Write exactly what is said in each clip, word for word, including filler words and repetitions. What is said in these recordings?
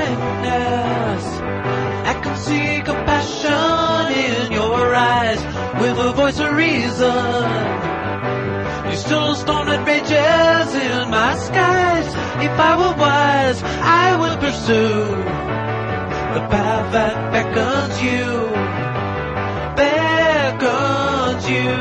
kindness. I can see compassion in your eyes. With a voice of reason, you still storm that rages in my skies. If I were wise, I would pursue the path that beckons you, beckons you.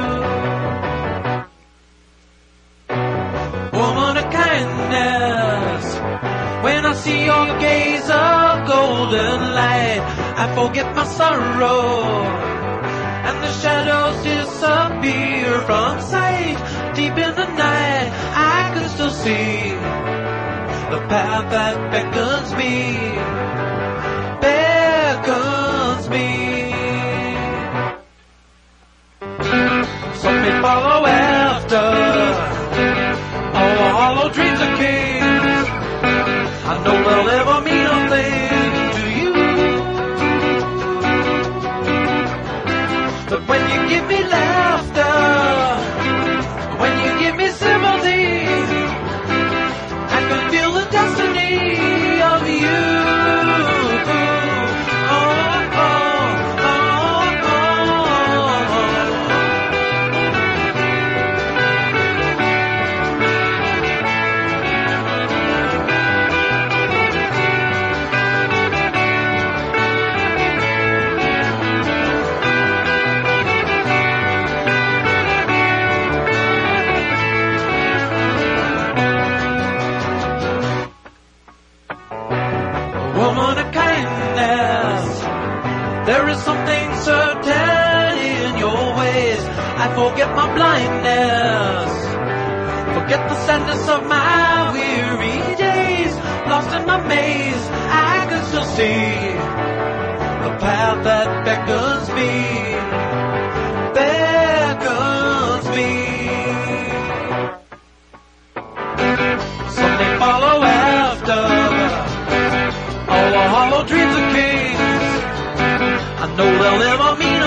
Woman of kindness, when I see your gaze of golden light, I forget my sorrow, and the shadows disappear from sight. Deep in the night, I can still see the path that beckons me, beckons me. Some may follow after all the hollow dreams of kings. I know they'll ever mean a thing to you, but when you give me laughter, when you give me sympathy, I can feel the destiny of you. Oh, oh, oh, oh. Woman of kindness, there is something certain in your ways. I forget my blindness, forget the sadness of my weary days. Lost in my maze, I can still see the path that beckons me, beckons me. Some may follow after all the hollow dreams of kings. I know they'll never mean